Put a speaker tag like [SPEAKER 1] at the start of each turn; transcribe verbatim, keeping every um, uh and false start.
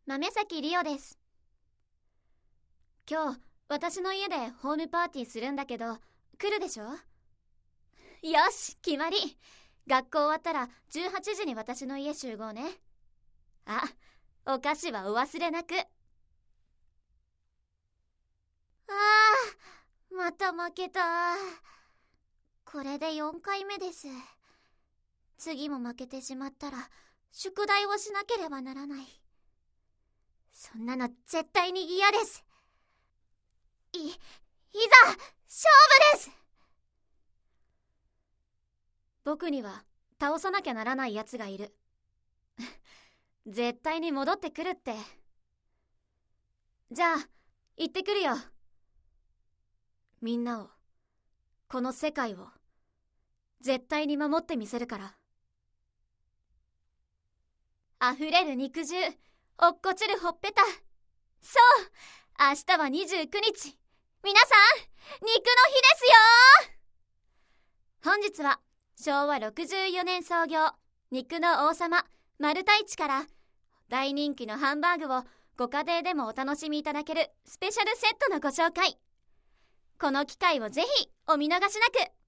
[SPEAKER 1] 豆崎リオです。今日私の家でホームパーティーするんだけど来るでしょ。よし決まり。学校終わったらじゅうはちじに私の家集合ね。あ、お菓子はお忘れなく。あー、また負けた。これでよんかいめです。次も負けてしまったら宿題をしなければならない。そんなの絶対に嫌です。い、いざ勝負です。僕には倒さなきゃならない奴がいる。絶対に戻ってくるって。じゃあ行ってくるよ。みんなを、この世界を絶対に守ってみせるから。溢れる肉汁、落っこちるほっぺた。そう、明日はにじゅうくにち。皆さん、肉の日ですよ。本日はしょうわろくじゅうよねん創業、肉の王様マルタイチから大人気のハンバーグをご家庭でもお楽しみいただけるスペシャルセットのご紹介。この機会をぜひお見逃しなく。